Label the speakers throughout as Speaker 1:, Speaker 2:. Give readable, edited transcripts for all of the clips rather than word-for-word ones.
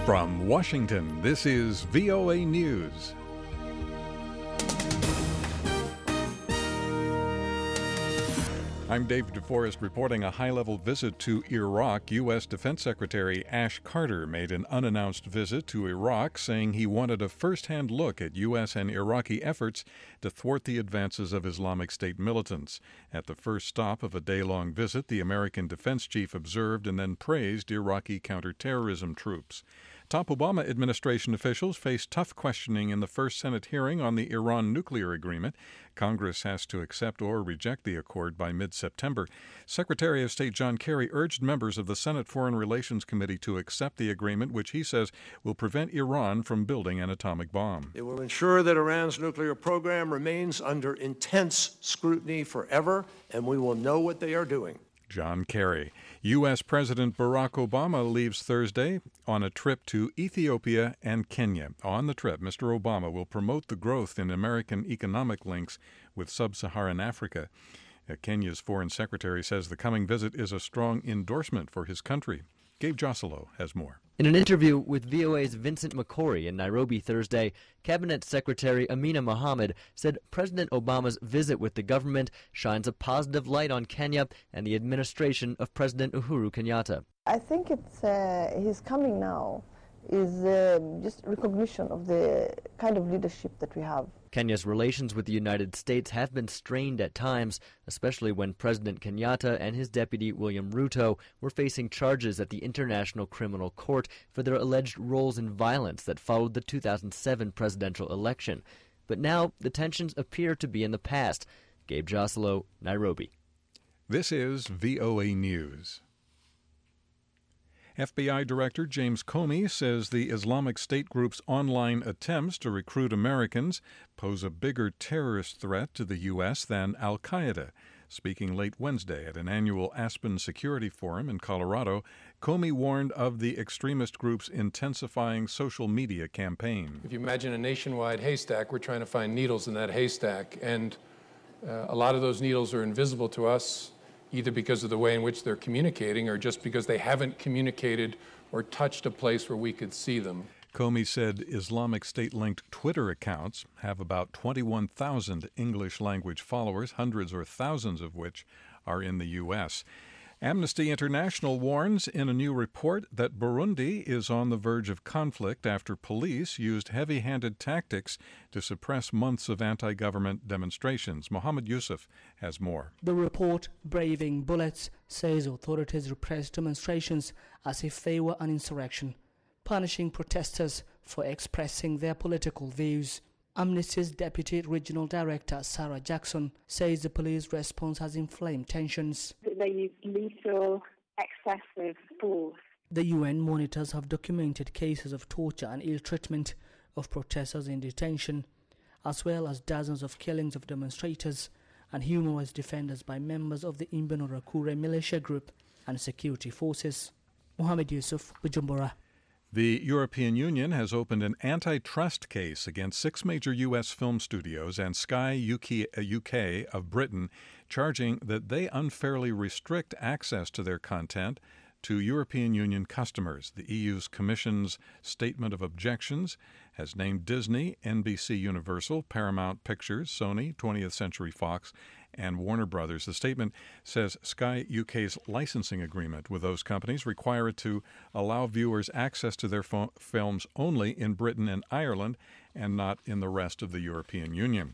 Speaker 1: From Washington, this is VOA News. I'm Dave DeForest reporting a high-level visit to Iraq. U.S. Defense Secretary Ash Carter made an unannounced visit to Iraq, saying he wanted a first-hand look at U.S. and Iraqi efforts to thwart the advances of Islamic State militants. At the first stop of a day-long visit, the American defense chief observed and then praised Iraqi counterterrorism troops. Top Obama administration officials faced tough questioning in the first Senate hearing on the Iran nuclear agreement. Congress has to accept or reject the accord by mid-September. Secretary of State John Kerry urged members of the Senate Foreign Relations Committee to accept the agreement, which he says will prevent Iran from building an atomic bomb.
Speaker 2: It will ensure that Iran's nuclear program remains under intense scrutiny forever, and we will know what they are doing.
Speaker 1: John Kerry. U.S. President Barack Obama leaves Thursday on a trip to Ethiopia and Kenya. On the trip, Mr. Obama will promote the growth in American economic links with sub-Saharan Africa. Kenya's foreign secretary says the coming visit is a strong endorsement for his country. Gabe Joselo has more.
Speaker 3: In an interview with VOA's Vincent McCory in Nairobi Thursday, Cabinet Secretary Amina Mohamed said President Obama's visit with the government shines a positive light on Kenya and the administration of President Uhuru Kenyatta.
Speaker 4: I think his coming now is just recognition of the kind of leadership that we have.
Speaker 3: Kenya's relations with the United States have been strained at times, especially when President Kenyatta and his deputy William Ruto were facing charges at the International Criminal Court for their alleged roles in violence that followed the 2007 presidential election. But now the tensions appear to be in the past. Gabe Joselo, Nairobi.
Speaker 1: This is VOA News. FBI Director James Comey says the Islamic State group's online attempts to recruit Americans pose a bigger terrorist threat to the U.S. than al-Qaeda. Speaking late Wednesday at an annual Aspen Security Forum in Colorado, Comey warned of the extremist group's intensifying social media campaign.
Speaker 5: If you imagine a nationwide haystack, we're trying to find needles in that haystack, and a lot of those needles are invisible to us, either because of the way in which they're communicating or just because they haven't communicated or touched a place where we could see them.
Speaker 1: Comey said Islamic State-linked Twitter accounts have about 21,000 English-language followers, hundreds or thousands of which are in the U.S. Amnesty International warns in a new report that Burundi is on the verge of conflict after police used heavy-handed tactics to suppress months of anti-government demonstrations. Mohammed Yusuf has more.
Speaker 6: The report, Braving Bullets, says authorities repressed demonstrations as if they were an insurrection, punishing protesters for expressing their political views. Amnesty's Deputy Regional Director, Sarah Jackson, says the police response has inflamed tensions.
Speaker 7: They use lethal, excessive force.
Speaker 6: The UN monitors have documented cases of torture and ill treatment of protesters in detention, as well as dozens of killings of demonstrators and human rights defenders by members of the Imbonerakure militia group and security forces. Mohammed Yusuf, Bujumbura.
Speaker 1: The European Union has opened an antitrust case against 6 major U.S. film studios and Sky UK of Britain, charging that they unfairly restrict access to their content to European Union customers. The EU's Commission's statement of objections has named Disney, NBC Universal, Paramount Pictures, Sony, 20th Century Fox, and Warner Brothers. The statement says Sky UK's licensing agreement with those companies require it to allow viewers access to their films only in Britain and Ireland and not in the rest of the European Union.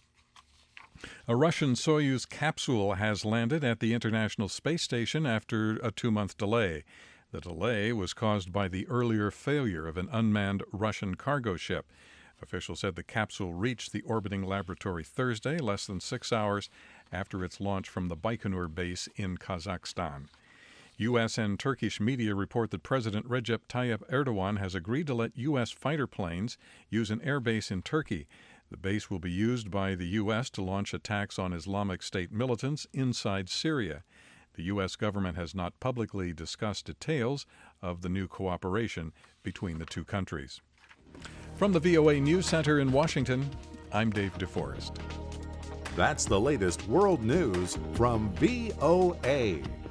Speaker 1: A Russian Soyuz capsule has landed at the International Space Station after a 2-month delay. The delay was caused by the earlier failure of an unmanned Russian cargo ship. Officials said the capsule reached the orbiting laboratory Thursday, less than 6 hours after its launch from the Baikonur base in Kazakhstan. U.S. and Turkish media report that President Recep Tayyip Erdogan has agreed to let U.S. fighter planes use an airbase in Turkey. The base will be used by the U.S. to launch attacks on Islamic State militants inside Syria. The U.S. government has not publicly discussed details of the new cooperation between the two countries. From the VOA News Center in Washington, I'm Dave DeForest.
Speaker 8: That's the latest world news from VOA.